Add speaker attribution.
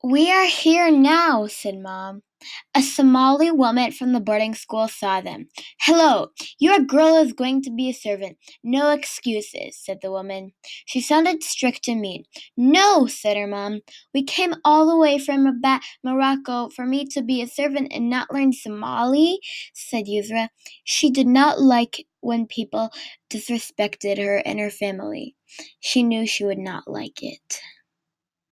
Speaker 1: "We are here now," said Mom. A Somali woman from the boarding school saw them. "Hello, your girl is going to be a servant. No excuses," said the woman. She sounded strict and mean. "No," said her mom. "We came all the way from Morocco for me to be a servant and not learn Somali," said Yusra. She did not like when people disrespected her and her family. She knew she would not like it.